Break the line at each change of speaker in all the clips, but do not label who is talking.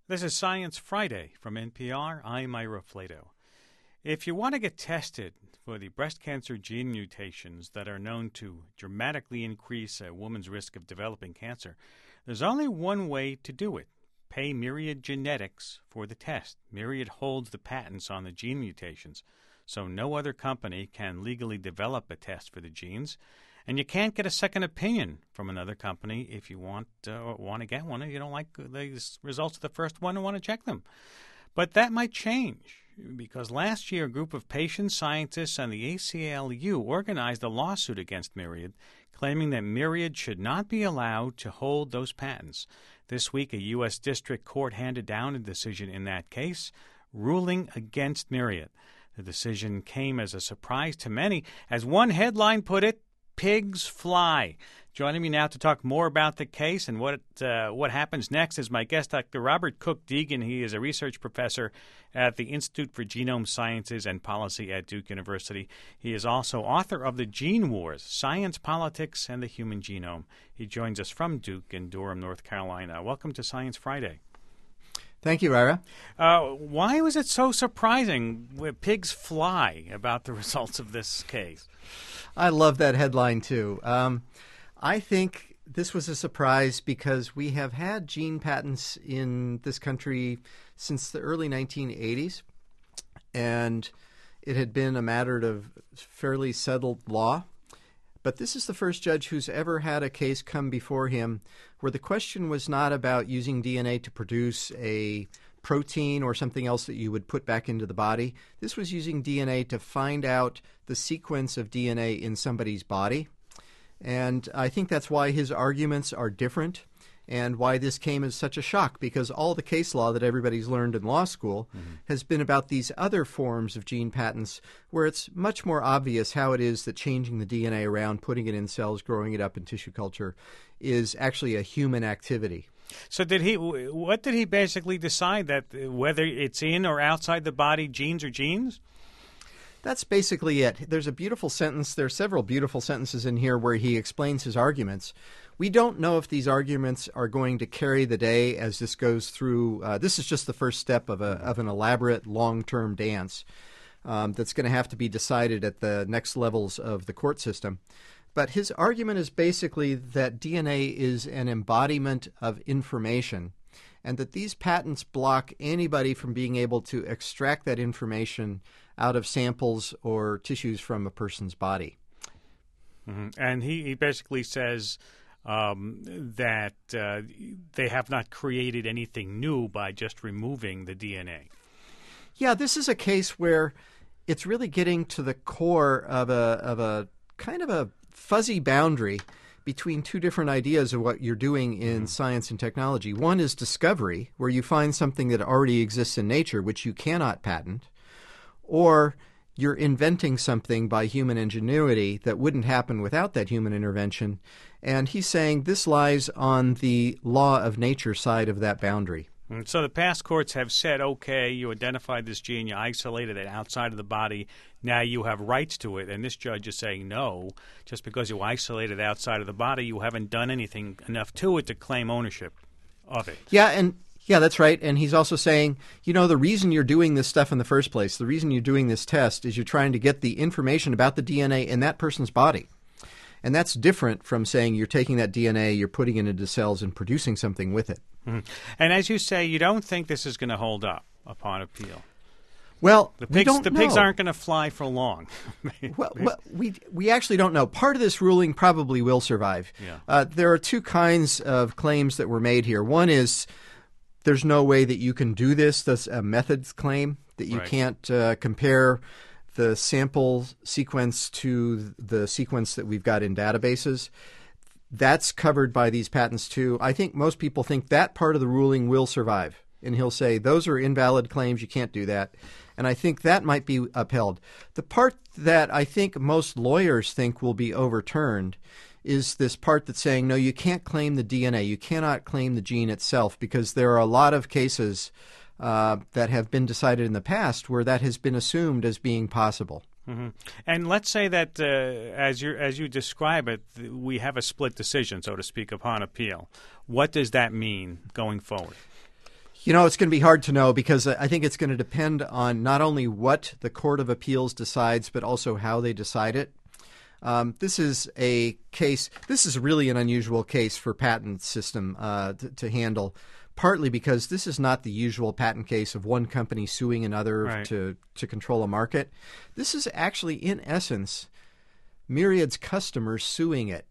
This is Science Friday from NPR. I'm Ira Flato. If you want to get tested for the breast cancer gene mutations that are known to dramatically increase a woman's risk of developing cancer, there's only one way to do it. Pay Myriad Genetics for the test. Myriad holds the patents on the gene mutations, so no other company can legally develop a test for the genes. And you can't get a second opinion from another company if you want to get one and you don't like the results of the first one and want to check them. But that might change because last year a group of patients, scientists, and the ACLU organized a lawsuit against Myriad, claiming that Myriad should not be allowed to hold those patents. This week, a U.S. district court handed down a decision in that case, ruling against Myriad. The decision came as a surprise to many. As one headline put it, pigs fly. Joining me now to talk more about the case and what happens next is my guest, Dr. Robert Cook Deegan. He is a research professor at the Institute for Genome Sciences and Policy at Duke University. He is also author of The Gene Wars, Science, Politics, and the Human Genome. He joins us from Duke in Durham, North Carolina. Welcome to Science Friday.
Thank you, Ira.
Why was it so surprising when pigs fly about the results of this case?
I love that headline, too. I think this was a surprise because we have had gene patents in this country since the early 1980s, and it had been a matter of fairly settled law. But this is the first judge who's ever had a case come before him where the question was not about using DNA to produce a protein or something else that you would put back into the body. This was using DNA to find out the sequence of DNA in somebody's body. And I think that's why his arguments are different and why this came as such a shock, because all the case law that everybody's learned in law school has been about these other forms of gene patents where it's much more obvious how it is that changing the DNA around, putting it in cells, growing it up in tissue culture is actually a human activity.
So what did he basically decide, that whether it's in or outside the body, genes are genes?
That's basically it. There's a beautiful sentence. There are several beautiful sentences in here where he explains his arguments. We don't know if these arguments are going to carry the day as this goes through. This is just the first step of an elaborate long-term dance that's going to have to be decided at the next levels of the court system. But his argument is basically that DNA is an embodiment of information and that these patents block anybody from being able to extract that information out of samples or tissues from a person's body.
Mm-hmm. And he basically says that they have not created anything new by just removing the DNA.
Yeah, this is a case where it's really getting to the core of a kind of a fuzzy boundary between two different ideas of what you're doing in science and technology. One is discovery, where you find something that already exists in nature, which you cannot patent, or you're inventing something by human ingenuity that wouldn't happen without that human intervention. And he's saying this lies on the law of nature side of that boundary.
And so the past courts have said, okay, you identified this gene, you isolated it outside of the body, now you have rights to it. And this judge is saying, no, just because you isolated it outside of the body, you haven't done anything enough to it to claim ownership of it.
Yeah, that's right. And he's also saying, the reason you're doing this stuff in the first place, the reason you're doing this test is you're trying to get the information about the DNA in that person's body. And that's different from saying you're taking that DNA, you're putting it into cells and producing something with it.
Mm-hmm. And as you say, you don't think this is going to hold up upon appeal.
Well,
the
pigs
aren't going to fly for long.
we actually don't know. Part of this ruling probably will survive.
Yeah.
There are two kinds of claims that were made here. One is there's no way that you can do this. That's a methods claim, that you can't compare the sample sequence to the sequence that we've got in databases. That's covered by these patents too. I think most people think that part of the ruling will survive. And he'll say, those are invalid claims, you can't do that. And I think that might be upheld. The part that I think most lawyers think will be overturned is this part that's saying, no, you can't claim the DNA. You cannot claim the gene itself, because there are a lot of cases that have been decided in the past where that has been assumed as being possible.
Mm-hmm. And let's say that, as you describe it, we have a split decision, so to speak, upon appeal. What does that mean going forward?
You know, it's going to be hard to know because I think it's going to depend on not only what the Court of Appeals decides, but also how they decide it. This is really an unusual case for patent system to handle, partly because this is not the usual patent case of one company suing another
Right.
to control a market. This is actually, in essence, Myriad's customers suing it.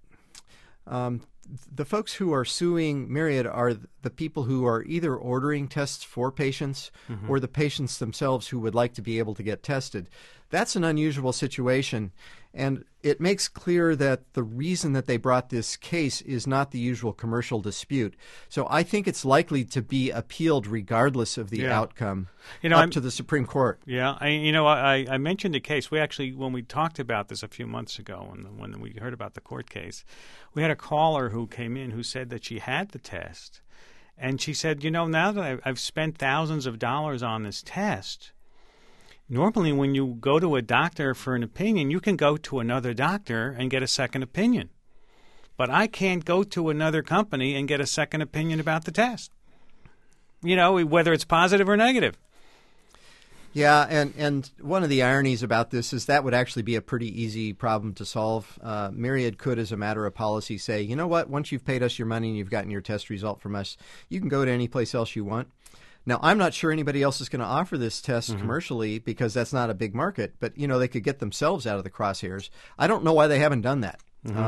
The folks who are suing Myriad are the people who are either ordering tests for patients or the patients themselves who would like to be able to get tested. That's an unusual situation, and it makes clear that the reason that they brought this case is not the usual commercial dispute. So I think it's likely to be appealed regardless of the
Yeah.
outcome
I'm-
to the Supreme Court.
Yeah, I mentioned a case. We actually, when we talked about this a few months ago, when we heard about the court case, we had a caller who came in who said that she had the test, and she said, now that I've spent thousands of dollars on this test, normally when you go to a doctor for an opinion, you can go to another doctor and get a second opinion, but I can't go to another company and get a second opinion about the test. Whether it's positive or negative.
Yeah, and one of the ironies about this is that would actually be a pretty easy problem to solve. Myriad could, as a matter of policy, say, you know what, once you've paid us your money and you've gotten your test result from us, you can go to any place else you want. Now, I'm not sure anybody else is going to offer this test commercially because that's not a big market, but, they could get themselves out of the crosshairs. I don't know why they haven't done that.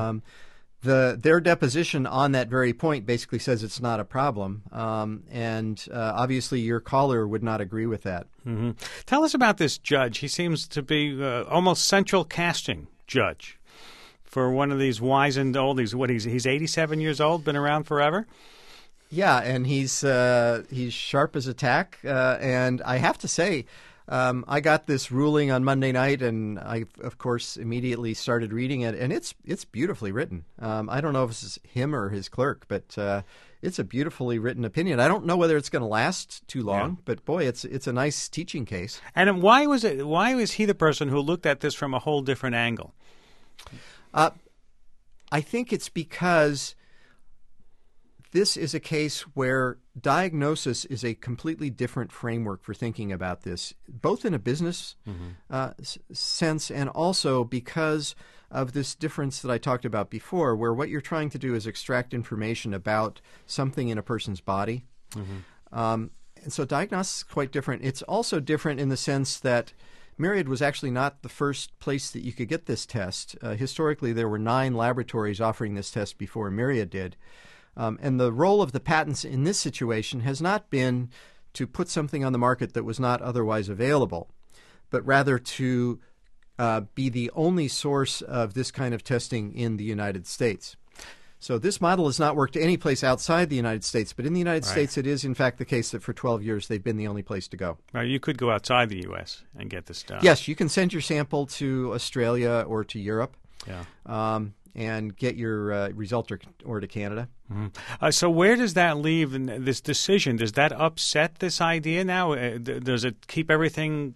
Their deposition on that very point basically says it's not a problem, and obviously your caller would not agree with that.
Tell us about this judge. He seems to be almost central casting judge for one of these wizened oldies. He's 87 years old, been around forever?
Yeah, and he's sharp as a tack, and I have to say, I got this ruling on Monday night, and I, of course, immediately started reading it, and it's beautifully written. I don't know if it's him or his clerk, but it's a beautifully written opinion. I don't know whether it's going to last too long, but boy, it's a nice teaching case.
And why was he the person who looked at this from a whole different angle?
I think it's because this is a case where diagnosis is a completely different framework for thinking about this, both in a business sense and also because of this difference that I talked about before, where what you're trying to do is extract information about something in a person's body. And so diagnosis is quite different. It's also different in the sense that Myriad was actually not the first place that you could get this test. Historically, there were 9 laboratories offering this test before Myriad did. And the role of the patents in this situation has not been to put something on the market that was not otherwise available, but rather to be the only source of this kind of testing in the United States. So this model has not worked any place outside the United States, but in the United States it is, in fact, the case that for 12 years they've been the only place to go.
Right, you could go outside the U.S. and get this done.
Yes, you can send your sample to Australia or to Europe.
Yeah.
And get your result or to Canada.
So where does that leave in this decision? Does that upset this idea now? Does it keep everything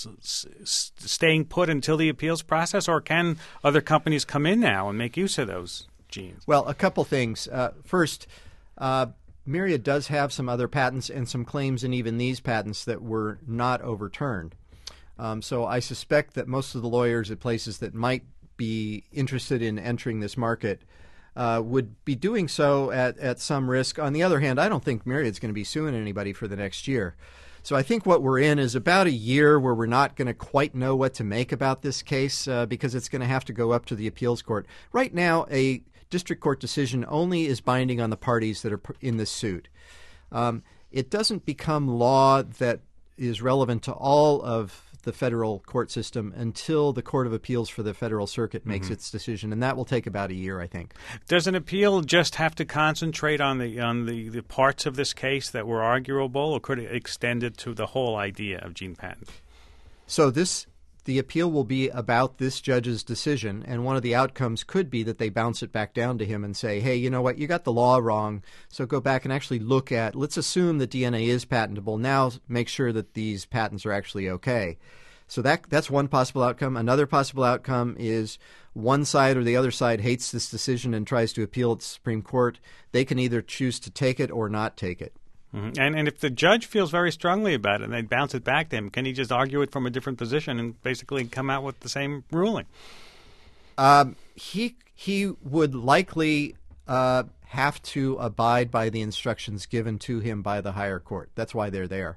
staying put until the appeals process, or can other companies come in now and make use of those genes?
Well, a couple things. First, Myriad does have some other patents and some claims in even these patents that were not overturned. So I suspect that most of the lawyers at places that might be interested in entering this market would be doing so at some risk. On the other hand, I don't think Myriad's going to be suing anybody for the next year. So I think what we're in is about a year where we're not going to quite know what to make about this case because it's going to have to go up to the appeals court. Right now, a district court decision only is binding on the parties that are in this suit. It doesn't become law that is relevant to all of the federal court system until the Court of Appeals for the Federal Circuit makes its decision, and that will take about a year, I think.
Does an appeal just have to concentrate on the parts of this case that were arguable, or could it extend it to the whole idea of gene patent?
So the appeal will be about this judge's decision, and one of the outcomes could be that they bounce it back down to him and say, hey, you know what, you got the law wrong, so go back and actually look at, let's assume that DNA is patentable, now make sure that these patents are actually okay. So that's one possible outcome. Another possible outcome is one side or the other side hates this decision and tries to appeal it to the Supreme Court. They can either choose to take it or not take it.
And if the judge feels very strongly about it and they bounce it back to him, can he just argue it from a different position and basically come out with the same ruling?
He would likely have to abide by the instructions given to him by the higher court. That's why they're there.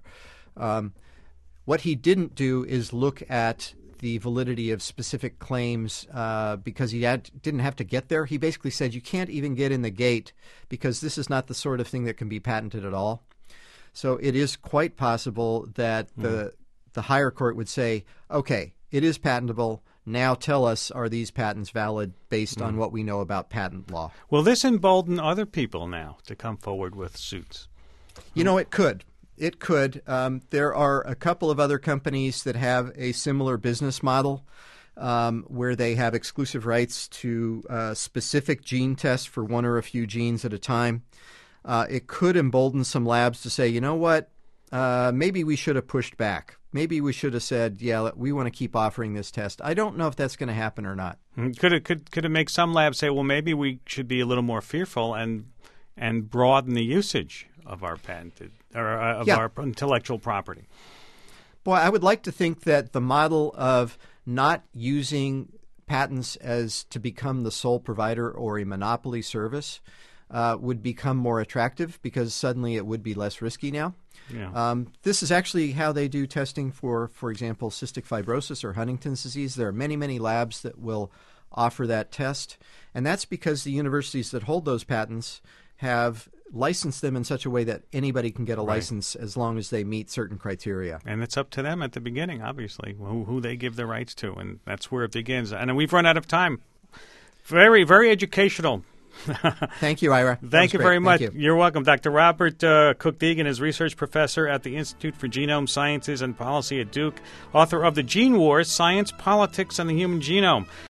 What he didn't do is look at the validity of specific claims because he didn't have to get there. He basically said you can't even get in the gate because this is not the sort of thing that can be patented at all. So it is quite possible that the higher court would say, okay, it is patentable. Now tell us, are these patents valid based on what we know about patent law?
Will this embolden other people now to come forward with suits?
You know, it could. It could. There are a couple of other companies that have a similar business model where they have exclusive rights to specific gene tests for one or a few genes at a time. It could embolden some labs to say, you know what, maybe we should have pushed back. Maybe we should have said, yeah, we want to keep offering this test. I don't know if that's going to happen or not.
Could it make some labs say, well, maybe we should be a little more fearful and broaden the usage of our patented or our intellectual property?
Boy, I would like to think that the model of not using patents as to become the sole provider or a monopoly service would become more attractive because suddenly it would be less risky now.
Yeah.
This is actually how they do testing for example, cystic fibrosis or Huntington's disease. There are many, many labs that will offer that test, and that's because the universities that hold those patents have licensed them in such a way that anybody can get a license as long as they meet certain criteria.
And it's up to them at the beginning, obviously, who they give the rights to, and that's where it begins. And we've run out of time. Very, very educational.
Thank you, Ira.
Thank you very much.
Thank you.
You're welcome. Dr. Robert Cook-Deegan is research professor at the Institute for Genome Sciences and Policy at Duke, author of The Gene Wars, Science, Politics, and the Human Genome.